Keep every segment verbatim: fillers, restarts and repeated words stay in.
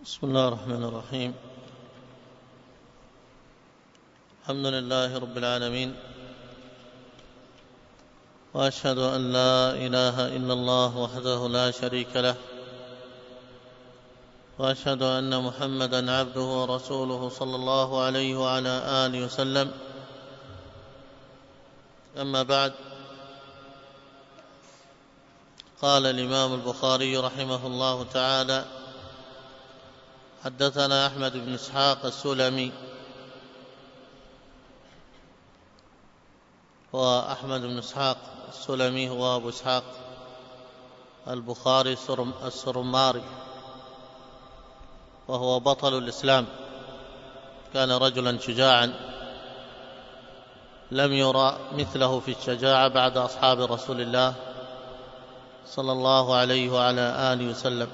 بسم الله الرحمن الرحيم. الحمد لله رب العالمين، وأشهد أن لا إله إلا الله وحده لا شريك له، وأشهد أن محمدًا عبده ورسوله صلى الله عليه وعلى آله وسلم. أما بعد، قال الإمام البخاري رحمه الله تعالى: حدثنا أحمد بن إسحاق السلمي. وأحمد بن إسحاق السلمي هو أبو إسحاق البخاري السرماري، وهو بطل الإسلام، كان رجلا شجاعا لم يرى مثله في الشجاعة بعد أصحاب رسول الله صلى الله عليه وعلى آله وسلم.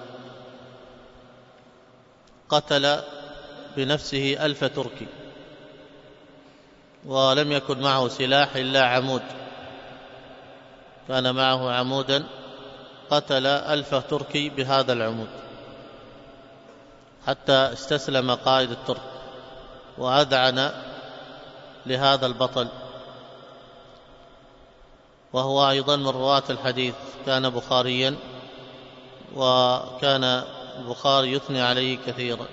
قتل بنفسه ألف تركي، ولم يكن معه سلاح إلا عمود، كان معه عمودا، قتل ألف تركي بهذا العمود، حتى استسلم قائد الترك وأذعن لهذا البطل. وهو أيضا من رواة الحديث، كان بخاريا، وكان البخاري يثني عليه كثيرا.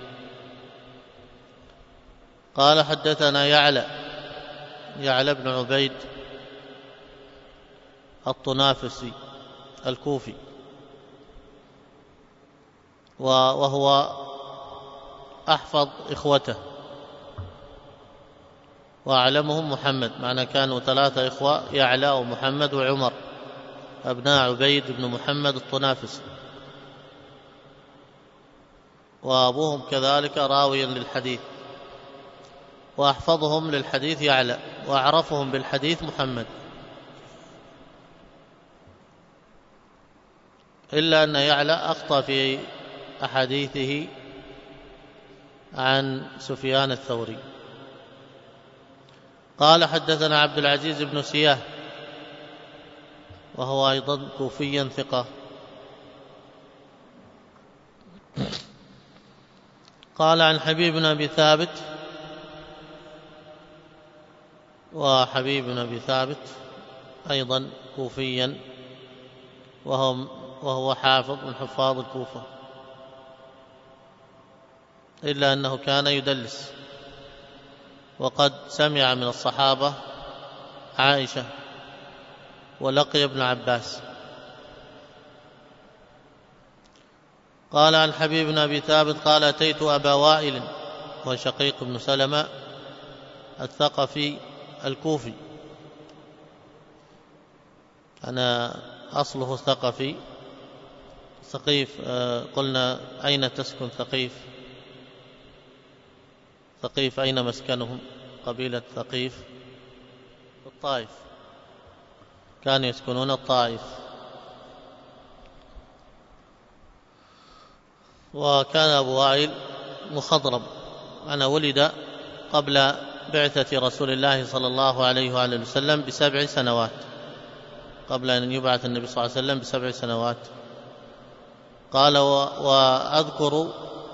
قال: حدثنا يعلى يعلى بن عبيد الطنافسي الكوفي، وهو أحفظ إخوته وأعلمهم محمد، معنى كانوا ثلاثة إخوة: يعلى ومحمد وعمر، أبناء عبيد بن محمد الطنافسي، وأبوهم كذلك راويا للحديث. وأحفظهم للحديث يعلى، وأعرفهم بالحديث محمد، إلا أن يعلى أخطأ في أحاديثه عن سفيان الثوري. قال: حدثنا عبد العزيز بن سياه، وهو أيضا كوفيا ثقة. قال: عن حبيب بن أبي ثابت، وحبيب بن أبي ثابت أيضا كوفيا، وهو, وهو حافظ من حفاظ الكوفة، إلا أنه كان يدلس، وقد سمع من الصحابة عائشة ولقي ابن عباس. قال: عن حبيب بن أبي ثابت قال: أتيت أبا وائل، وشقيق بن سلمة الثقفي الكوفي، أنا أصله ثقفي. ثقيف، قلنا أين تسكن ثقيف؟ ثقيف أين مسكنهم؟ قبيلة ثقيف الطائف، كانوا يسكنون الطائف. وكان أبو وائل مخضرم، أنا ولد قبل بعثة رسول الله صلى الله عليه وآله وسلم بسبع سنوات، قبل أن يبعث النبي صلى الله عليه وسلم بسبع سنوات. قال: وأذكر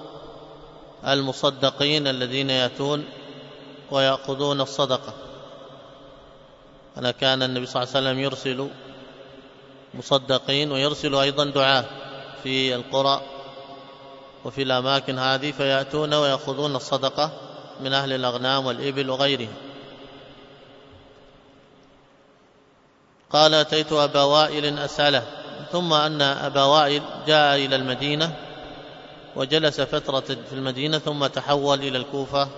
المصدقين الذين يأتون ويأخذون الصدقة. أنا كان النبي صلى الله عليه وسلم يرسل مصدقين، ويرسل أيضا دعاة في القرى وفي الأماكن هذه، فيأتون ويأخذون الصدقة من أهل الأغنام والإبل وغيرهم. قال: أتيت أبا وائل أسأله، ثم أن أبا وائل جاء إلى المدينة وجلس فترة في المدينة، ثم تحول إلى الكوفة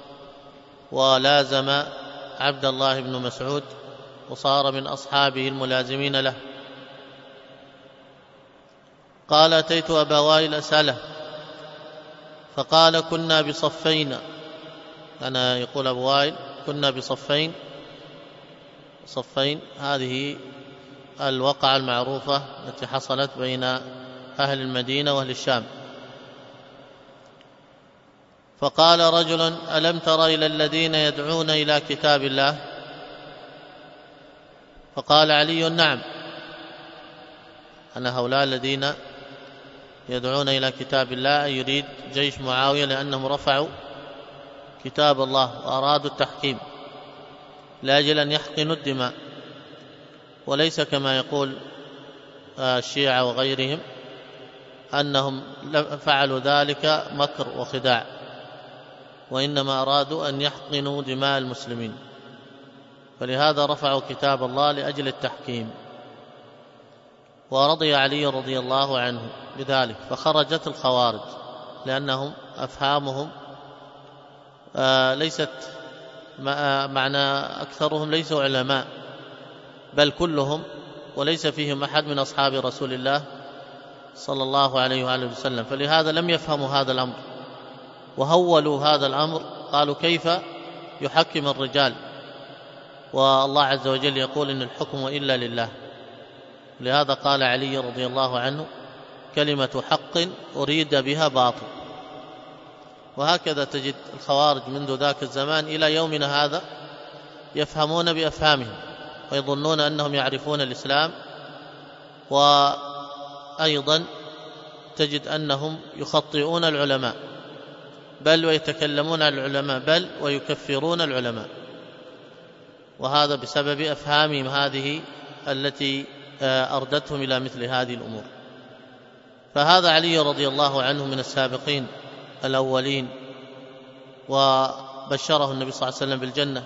ولازم عبد الله بن مسعود، وصار من أصحابه الملازمين له. قال: أتيت أبا وائل أسأله، فقال: كنا بصفين. أنا يقول أبو وائل: كنا بصفين. صفين هذه الوقعة المعروفة التي حصلت بين أهل المدينة وأهل الشام. فقال رجل: ألم تر إلى الذين يدعون إلى كتاب الله؟ فقال علي: نعم، أنا هؤلاء الذين يدعون إلى كتاب الله، يريد جيش معاوية، لأنهم رفعوا كتاب الله وأرادوا التحكيم لأجل أن يحقنوا الدماء، وليس كما يقول الشيعة وغيرهم أنهم فعلوا ذلك مكر وخداع، وإنما أرادوا أن يحقنوا دماء المسلمين، فلهذا رفعوا كتاب الله لأجل التحكيم. ورضي علي رضي الله عنه بذلك، فخرجت الخوارج لأنهم أفهامهم ليست معنى أكثرهم ليسوا علماء، بل كلهم، وليس فيهم أحد من أصحاب رسول الله صلى الله عليه وآله وسلم، فلهذا لم يفهموا هذا الأمر، وهولوا هذا الأمر، قالوا كيف يحكم الرجال والله عز وجل يقول إن الحكم إلا لله. لهذا قال علي رضي الله عنه كلمة حق أريد بها باطل. وهكذا تجد الخوارج منذ ذاك الزمان إلى يومنا هذا يفهمون بأفهامهم ويظنون أنهم يعرفون الإسلام، وأيضا تجد أنهم يخطئون العلماء، بل ويتكلمون عن العلماء، بل ويكفرون العلماء، وهذا بسبب أفهامهم هذه التي أردتهم إلى مثل هذه الأمور. فهذا علي رضي الله عنه من السابقين الأولين، وبشره النبي صلى الله عليه وسلم بالجنة،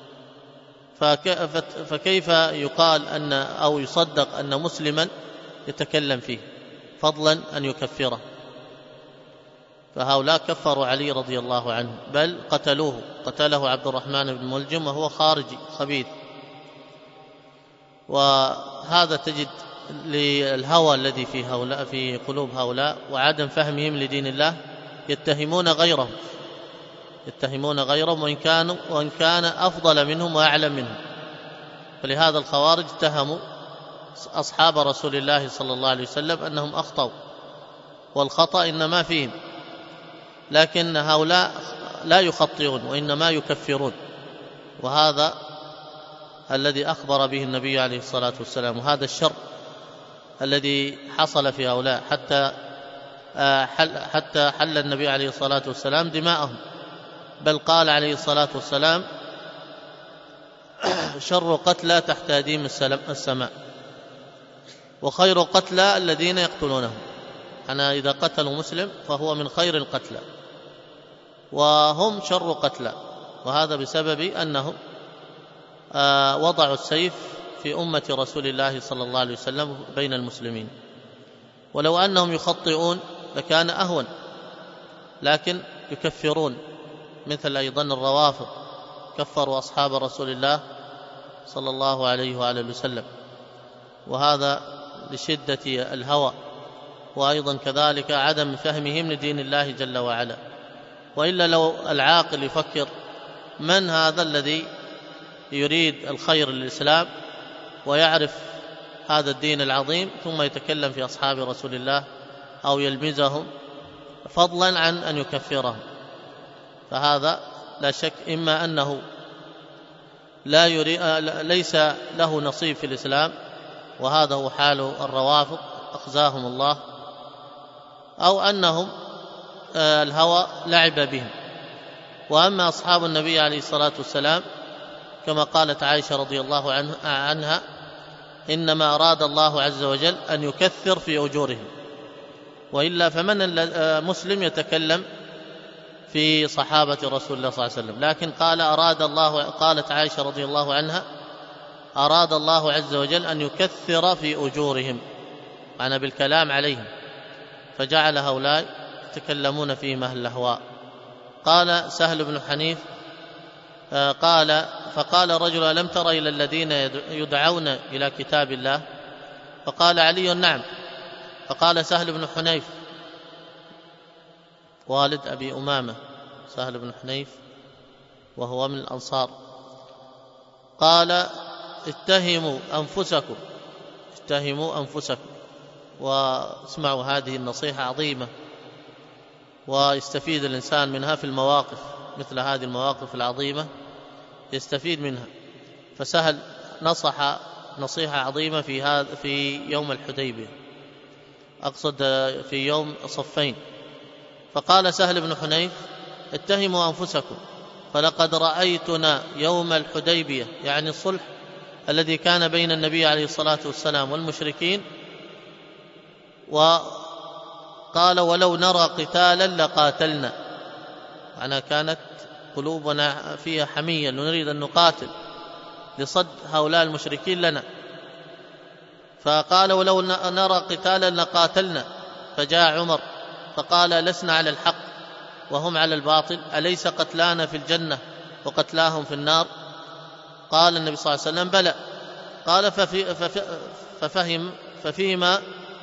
فكيف يقال أن أو يصدق أن مسلما يتكلم فيه فضلا أن يكفره؟ فهؤلاء كفروا علي رضي الله عنه، بل قتلوه، قتله عبد الرحمن بن ملجم وهو خارجي خبيث. وهذا تجد للهوى الذي في هؤلاء في قلوب هؤلاء وعدم فهمهم لدين الله، يتهمون غيرهم يتهمون غيرهم وإن كانوا وإن كان أفضل منهم وأعلم منهم. فلهذا الخوارج اتهموا أصحاب رسول الله صلى الله عليه وسلم أنهم أخطأوا، والخطأ إنما فيهم، لكن هؤلاء لا يخطئون وإنما يكفرون، وهذا الذي أخبر به النبي عليه الصلاة والسلام، وهذا الشر الذي حصل في هؤلاء حتى حل حتى حل النبي عليه الصلاة والسلام دماءهم، بل قال عليه الصلاة والسلام شر قتلى تحت أديم السماء، وخير قتلى الذين يقتلونهم. أنا إذا قتلوا مسلم فهو من خير القتلى، وهم شر قتلى، وهذا بسبب أنهم وضعوا السيف في أمة رسول الله صلى الله عليه وسلم بين المسلمين. ولو أنهم يخطئون لكان أهون، لكن يكفرون، مثل أيضا الروافض كفروا أصحاب رسول الله صلى الله عليه وآله وسلم، وهذا لشدة الهوى، وأيضا كذلك عدم فهمهم لدين الله جل وعلا. وإلا لو العاقل يفكر من هذا الذي يريد الخير للإسلام ويعرف هذا الدين العظيم ثم يتكلم في أصحاب رسول الله أو يلمزهم فضلا عن أن يكفرهم، فهذا لا شك إما أنه لا يريد ليس له نصيب في الإسلام، وهذا هو حال الروافض أخزاهم الله، أو أنهم الهوى لعب بهم. وأما أصحاب النبي عليه الصلاة والسلام كما قالت عائشة رضي الله عنها إنما أراد الله عز وجل أن يكثر في أجورهم، وإلا فمن مسلم يتكلم في صحابة رسول الله صلى الله عليه وسلم؟ لكن قال أراد الله، قالت عائشة رضي الله عنها أراد الله عز وجل أن يكثر في أجورهم، معنى بالكلام عليهم، فجعل هؤلاء يتكلمون فيهم أهل الأهواء. قال سهل بن حنيف قال فقال رجل ألم تر إلى الذين يدعون إلى كتاب الله؟ فقال علي نعم. فقال سهل بن حنيف والد أبي أمامة، سهل بن حنيف وهو من الأنصار، قال اتهموا أنفسكم اتهموا أنفسكم. واسمعوا هذه النصيحة عظيمة، ويستفيد الإنسان منها في المواقف، مثل هذه المواقف العظيمة يستفيد منها. فسهل نصح نصيحة عظيمة في هذا في يوم الحديبية، أقصد في يوم صفين. فقال سهل بن حنيف: اتهموا أنفسكم، فلقد رأيتنا يوم الحديبية، يعني الصلح الذي كان بين النبي عليه الصلاة والسلام والمشركين، وقال: ولو نرى قتالا لقاتلنا. أنا كانت قلوبنا فيها حمية، نريد أن نقاتل لصد هؤلاء المشركين لنا. فقال: ولو نرى قتالا لقاتلنا. فجاء عمر فقال: لسنا على الحق وهم على الباطل، أليس قتلانا في الجنة وقتلاهم في النار؟ قال النبي صلى الله عليه وسلم: بلى. قال: ففي ففهم ففيما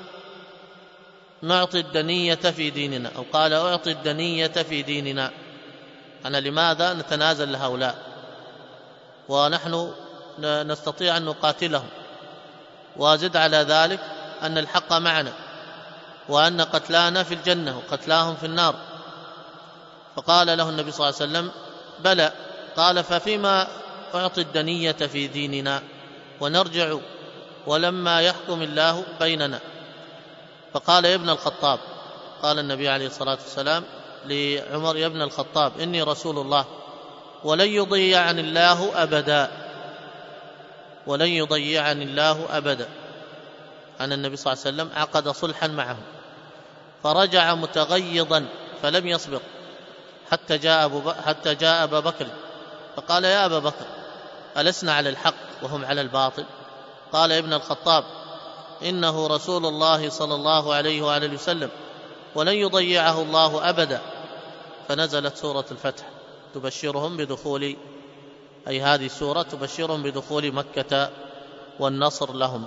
نعطي الدنية في ديننا، أو قال: أعطي الدنية في ديننا. أنا لماذا نتنازل لهؤلاء ونحن نستطيع أن نقاتلهم؟ وزد على ذلك أن الحق معنا، وأن قتلانا في الجنة وقتلاهم في النار. فقال له النبي صلى الله عليه وسلم: بلى. قال: ففيما أعطي الدنية في ديننا ونرجع ولما يحكم الله بيننا. فقال: يا ابن الخطاب، قال النبي عليه الصلاة والسلام لعمر: يا ابن الخطاب، إني رسول الله ولن يضيعني الله أبدا، ولن يضيعني الله أبدا. أن النبي صلى الله عليه وسلم عقد صلحا معه، فرجع متغيظا فلم يصبر حتى جاء أبو ب... حتى جاء أبا بكر فقال: يا أبا بكر، ألسنا على الحق وهم على الباطل؟ قال: يا ابن الخطاب، إنه رسول الله صلى الله عليه وآله وسلم ولن يضيعه الله أبدا. فنزلت سورة الفتح تبشرهم بدخول، أي هذه السورة تبشرهم بدخول مكة والنصر لهم: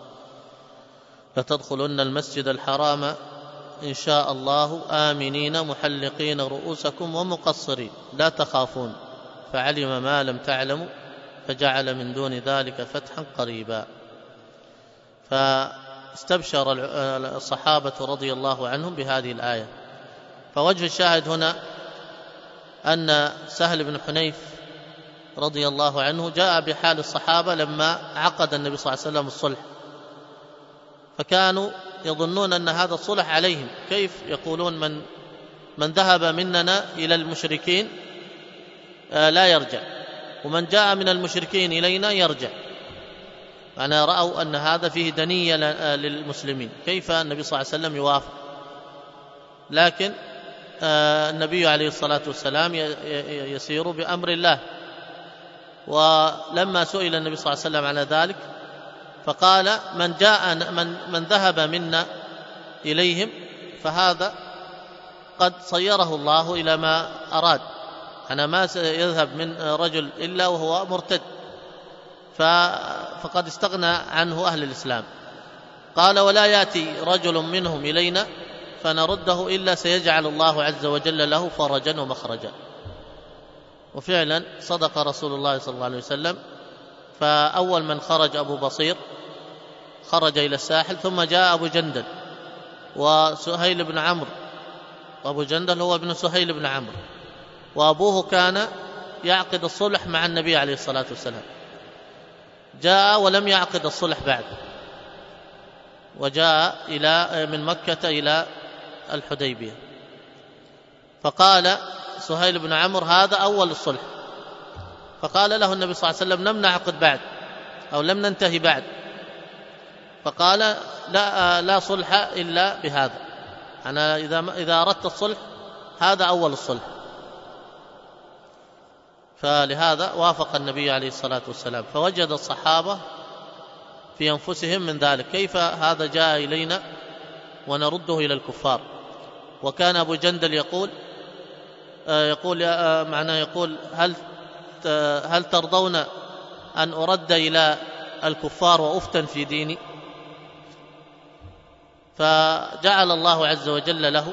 لتدخلن المسجد الحرام إن شاء الله آمنين محلقين رؤوسكم ومقصرين لا تخافون، فعلم ما لم تعلموا فجعل من دون ذلك فتحا قريبا. فاستبشر الصحابة رضي الله عنهم بهذه الآية. فوجه الشاهد هنا أن سهل بن حنيف رضي الله عنه جاء بحال الصحابة لما عقد النبي صلى الله عليه وسلم الصلح، فكانوا يظنون أن هذا الصلح عليهم. كيف يقولون من من ذهب مننا إلى المشركين لا يرجع، ومن جاء من المشركين إلينا يرجع؟ أنا رأوا أن هذا فيه دنية للمسلمين، كيف النبي صلى الله عليه وسلم يوافق؟ لكن النبي عليه الصلاة والسلام يسير بأمر الله. ولما سئل النبي صلى الله عليه وسلم على ذلك فقال: من جاء من, من ذهب منا إليهم فهذا قد صيره الله إلى ما أراد. أنا ما سيذهب من رجل إلا وهو مرتد، فقد استغنى عنه أهل الإسلام. قال: ولا يأتي رجل منهم إلينا فنرده إلا سيجعل الله عز وجل له فرجا ومخرجا. وفعلا صدق رسول الله صلى الله عليه وسلم. فأول من خرج أبو بصير، خرج إلى الساحل، ثم جاء أبو جندل وسهيل بن عمرو. وأبو جندل هو ابن سهيل بن عمرو، وأبوه كان يعقد الصلح مع النبي عليه الصلاة والسلام. جاء ولم يعقد الصلح بعد، وجاء إلى من مكة إلى الحديبية. فقال سهيل بن عمرو: هذا أول الصلح. فقال له النبي صلى الله عليه وسلم: لم نعقد بعد، أو لم ننتهي بعد. فقال: لا, لا صلح إلا بهذا. أنا إذا, إذا أردت الصلح هذا أول الصلح. فلهذا وافق النبي عليه الصلاة والسلام. فوجد الصحابة في أنفسهم من ذلك: كيف هذا جاء إلينا ونرده إلى الكفار؟ وكان أبو جندل يقول يقول معناه يقول: هل هل ترضون أن أرد إلى الكفار وأفتن في ديني؟ فجعل الله عز وجل له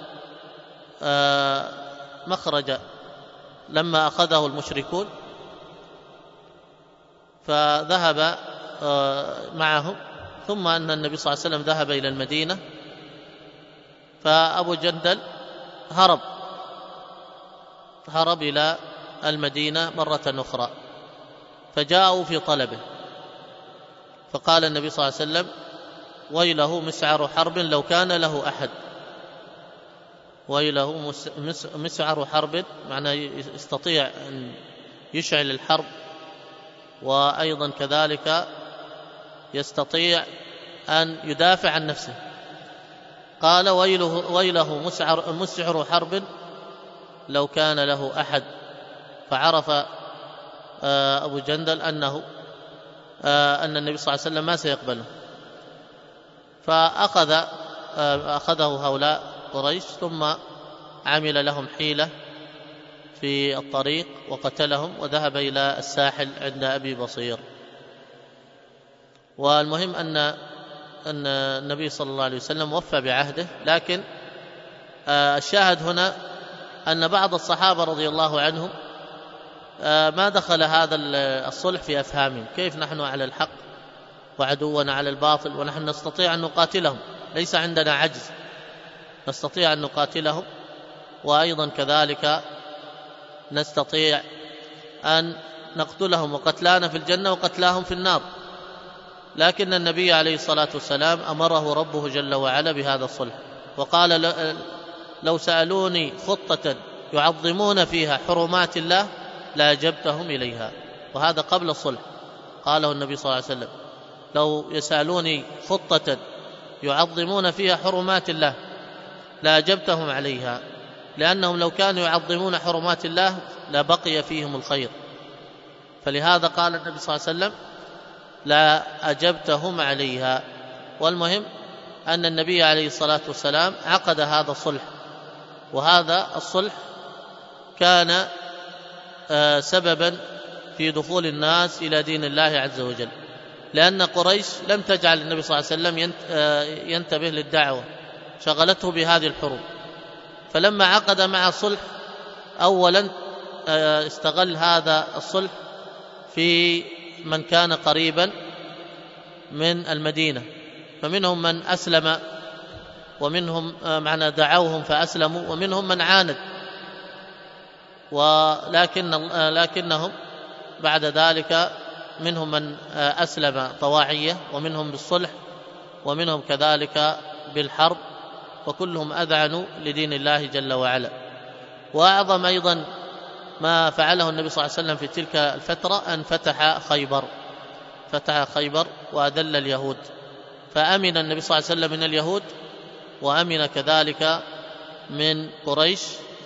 مخرجا لما أخذه المشركون، فذهب معهم. ثم أن النبي صلى الله عليه وسلم ذهب إلى المدينة، فأبو جندل هرب هرب إلى المدينة مرة أخرى، فجاءوا في طلبه. فقال النبي صلى الله عليه وسلم: ويله مسعر حرب لو كان له أحد. ويله مسعر حرب معناه يستطيع أن يشعل الحرب، وأيضا كذلك يستطيع أن يدافع عن نفسه. قال ويله, ويله مسعر, مسعر حرب لو كان له أحد. فعرف أبو جندل أنه أن النبي صلى الله عليه وسلم ما سيقبله، فأخذ أخذه هؤلاء قريش، ثم عمل لهم حيلة في الطريق وقتلهم، وذهب إلى الساحل عند أبي بصير. والمهم أن أن النبي صلى الله عليه وسلم وفى بعهده. لكن الشاهد هنا أن بعض الصحابة رضي الله عنهم ما دخل هذا الصلح في أفهامهم، كيف نحن على الحق وعدونا على الباطل ونحن نستطيع أن نقاتلهم، ليس عندنا عجز، نستطيع أن نقاتلهم، وأيضا كذلك نستطيع أن نقتلهم، وقتلانا في الجنة وقتلاهم في النار. لكن النبي عليه الصلاة والسلام أمره ربه جل وعلا بهذا الصلح، وقال لو سألوني خطة يعظمون فيها حرمات الله لأجبتهم إليها. وهذا قبل الصلح قاله النبي صلى الله عليه وسلم، لو يسألوني خطة يعظمون فيها حرمات الله لأجبتهم عليها، لأنهم لو كانوا يعظمون حرمات الله لبقي فيهم الخير. فلهذا قال النبي صلى الله عليه وسلم لا أجبتهم عليها. والمهم أن النبي عليه الصلاة والسلام عقد هذا الصلح، وهذا الصلح كان سببا في دخول الناس إلى دين الله عز وجل، لأن قريش لم تجعل النبي صلى الله عليه وسلم ينتبه للدعوة، شغلته بهذه الحروب. فلما عقد مع الصلح أولا استغل هذا الصلح في من كان قريبا من المدينة، فمنهم من أسلم، ومنهم معنى دعوهم فأسلموا، ومنهم من عاند، ولكن لكنهم بعد ذلك منهم من أسلم طواعية، ومنهم بالصلح، ومنهم كذلك بالحرب، وكلهم أذعنوا لدين الله جل وعلا. وأعظم أيضا ما فعله النبي صلى الله عليه وسلم في تلك الفترة أن فتح خيبر فتح خيبر وأذل اليهود، فأمن النبي صلى الله عليه وسلم من اليهود، وأمن كذلك من قريش.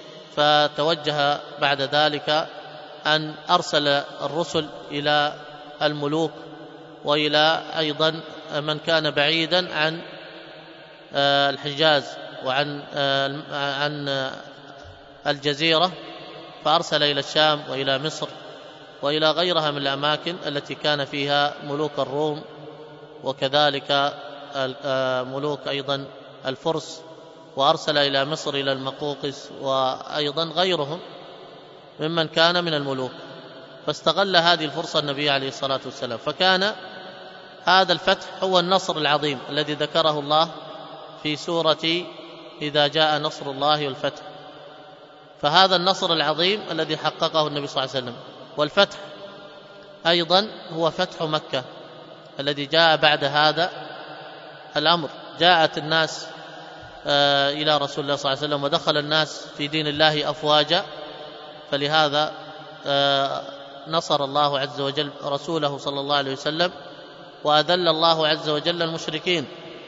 فتوجه بعد ذلك أن أرسل الرسل إلى الملوك، وإلى أيضا من كان بعيدا عن الحجاز وعن عن الجزيرة، فأرسل إلى الشام وإلى مصر وإلى غيرها من الأماكن التي كان فيها ملوك الروم، وكذلك ملوك أيضا الفرس، وأرسل إلى مصر إلى المقوقس، وأيضا غيرهم ممن كان من الملوك. فاستغل هذه الفرصة النبي عليه الصلاة والسلام، فكان هذا الفتح هو النصر العظيم الذي ذكره الله في سورة إذا جاء نصر الله والفتح. فهذا النصر العظيم الذي حققه النبي صلى الله عليه وسلم. والفتح أيضا هو فتح مكة الذي جاء بعد هذا الأمر. جاءت الناس إلى رسول الله صلى الله عليه وسلم، ودخل الناس في دين الله أفواجا، فلهذا نصر الله عز وجل رسوله صلى الله عليه وسلم، وأذل الله عز وجل المشركين،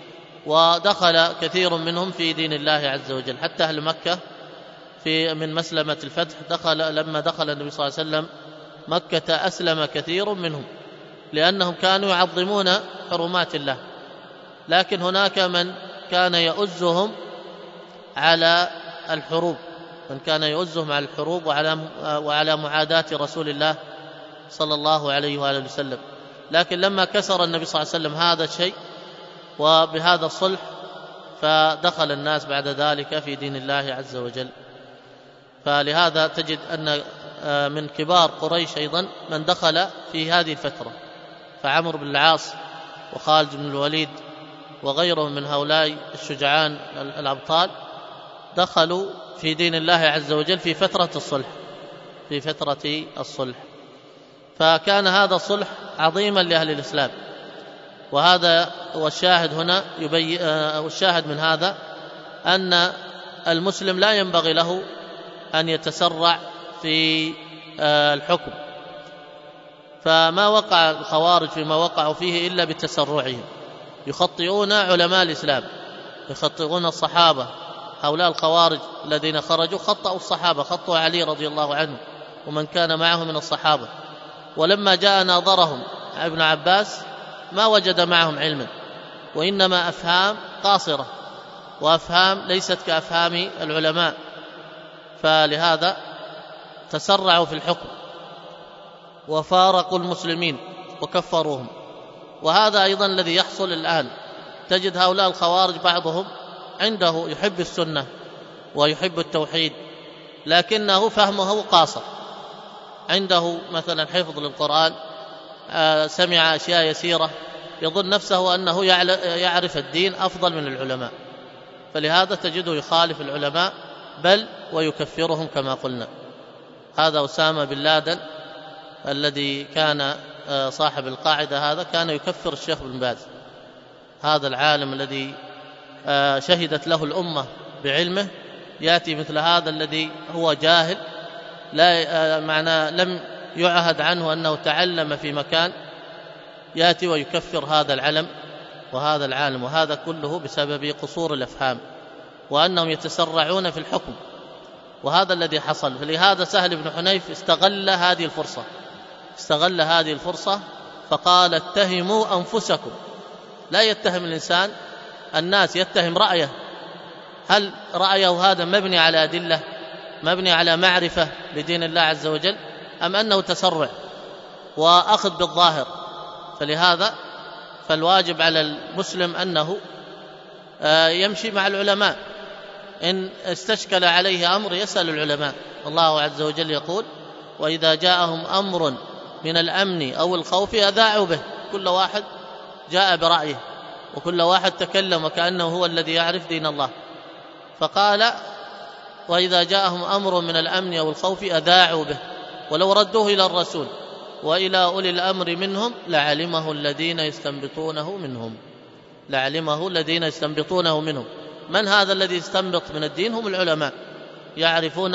ودخل كثير منهم في دين الله عز وجل، حتى أهل مكة في من مسلمة الفتح دخل لما دخل النبي صلى الله عليه وسلم مكة أسلم كثير منهم، لأنهم كانوا يعظمون حرمات الله. لكن هناك من كان يؤزهم على الحروب، من كان يؤزهم على الحروب وعلى وعلى معاداة رسول الله صلى الله عليه وآله وسلم. لكن لما كسر النبي صلى الله عليه وسلم هذا الشيء وبهذا الصلح، فدخل الناس بعد ذلك في دين الله عز وجل. فلهذا تجد أن من كبار قريش أيضا من دخل في هذه الفترة، فعمرو بن العاص وخالد بن الوليد وغيرهم من هؤلاء الشجعان الأبطال دخلوا في دين الله عز وجل في فترة الصلح في فترة الصلح. فكان هذا الصلح عظيما لأهل الإسلام، وهذا والشاهد هنا يبين والشاهد من هذا أن المسلم لا ينبغي له أن يتسرع في الحكم، فما وقع الخوارج فيما وقعوا فيه إلا بتسرعهم، يخطئون علماء الإسلام، يخطئون الصحابة. هؤلاء الخوارج الذين خرجوا خطأوا الصحابة، خطأوا علي رضي الله عنه ومن كان معه من الصحابة، ولما جاء ناظرهم ابن عباس ما وجد معهم علما، وإنما أفهام قاصرة وأفهام ليست كأفهام العلماء، فلهذا تسرعوا في الحكم وفارقوا المسلمين وكفروهم. وهذا أيضا الذي يحصل الآن، تجد هؤلاء الخوارج بعضهم عنده يحب السنة ويحب التوحيد، لكنه فهمه قاصر، عنده مثلا حفظ للقرآن، سمع أشياء يسيرة، يظن نفسه أنه يعرف الدين أفضل من العلماء، فلهذا تجده يخالف العلماء بل ويكفرهم كما قلنا. هذا أسامة بن لادن الذي كان صاحب القاعدة هذا كان يكفر الشيخ بن باز، هذا العالم الذي شهدت له الأمة بعلمه، يأتي مثل هذا الذي هو جاهل لا معنى لم يعهد عنه أنه تعلم في مكان، يأتي ويكفر هذا العلم وهذا العالم، وهذا كله بسبب قصور الأفهام وأنهم يتسرعون في الحكم، وهذا الذي حصل. فلهذا سهل بن حنيف استغل هذه الفرصة استغل هذه الفرصة فقال اتهموا أنفسكم. لا يتهم الإنسان الناس، يتهم رأيه، هل رأيه هذا مبني على أدلة، مبني على معرفة بدين الله عز وجل، أم أنه تسرع وأخذ بالظاهر؟ فلهذا فالواجب على المسلم أنه يمشي مع العلماء، إن استشكل عليه أمر يسأل العلماء. الله عز وجل يقول وإذا جاءهم أمر من الأمن أو الخوف أذاعوا به، كل واحد جاء برأيه وكل واحد تكلم وكأنه هو الذي يعرف دين الله، فقال وإذا جاءهم أمر من الأمن أو الخوف أذاعوا به ولو ردوه إلى الرسول وإلى أولي الأمر منهم لعلمه الذين يستنبطونه منهم لعلمه الذين يستنبطونه منهم. من هذا الذي يستنبط من الدين؟ هم العلماء، يعرفون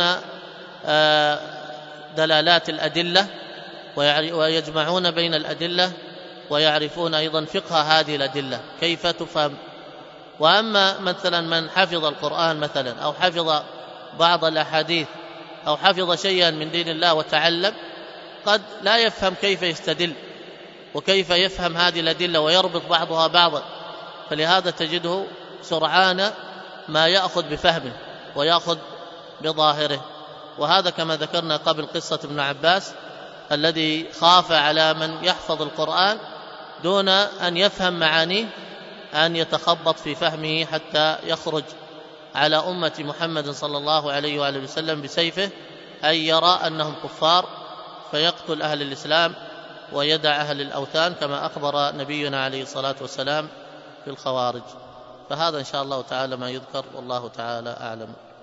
دلالات الأدلة ويجمعون بين الأدلة، ويعرفون أيضا فقه هذه الأدلة كيف تفهم. وأما مثلا من حفظ القرآن مثلا أو حفظ بعض الأحاديث أو حفظ شيئا من دين الله وتعلم، قد لا يفهم كيف يستدل وكيف يفهم هذه الأدلة ويربط بعضها بعضا، فلهذا تجده سرعان ما يأخذ بفهمه ويأخذ بظاهره. وهذا كما ذكرنا قبل قصة ابن عباس الذي خاف على من يحفظ القرآن دون أن يفهم معانيه أن يتخبط في فهمه حتى يخرج على أمة محمد صلى الله عليه وآله وسلم بسيفه، أي يرى أنهم كفار فيقتل أهل الإسلام ويدع أهل الأوثان كما أخبر نبينا عليه الصلاة والسلام في الخوارج. فهذا إن شاء الله تعالى ما يذكر، والله تعالى أعلم.